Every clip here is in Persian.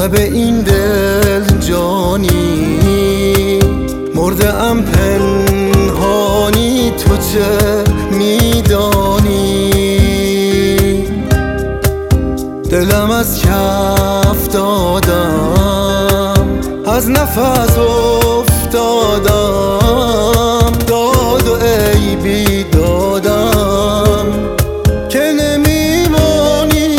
لب این دل جانی مرده ام پنهانی، تو چه میدانی؟ دلم از کف دادم، از نفس افتادم، داد و عیبی دادم که نمیمانی.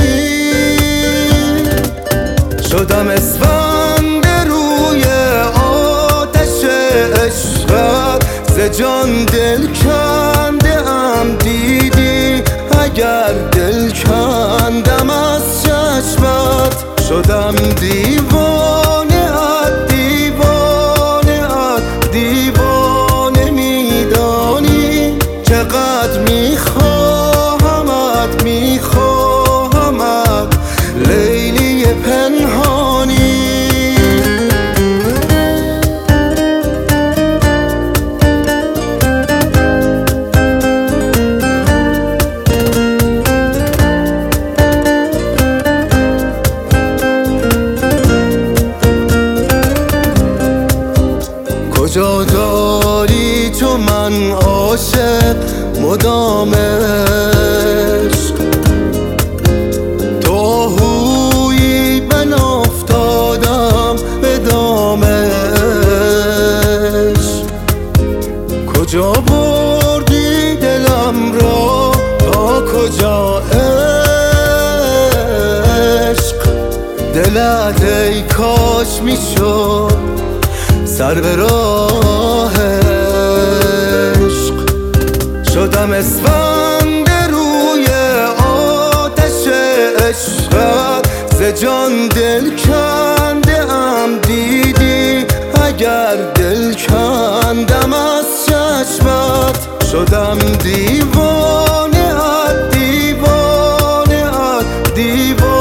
شدم اسفند روی آتش عشقت، ز جان دل کنده ام دیدی اگر دل کندم از چشمت. شدم دیوانه ات، دیوانه ات، دیوانه میدانی چقدر میخواهمت، میخواهمت لیلی پنهانی. کجا داری تو من عاشق مدام عشق، تو آهویی من افتادم به دام عشق. کجا بردی دلم را تا کجا عشق؟ دلت ای کاش میشد سر به راه عشق. شدم اسفند روی آتش عشقت، ز جان دل کنده ام دیدی اگر دل کندم از چشمت. شدم دیوانه ات، دیوانه ات، دیوانه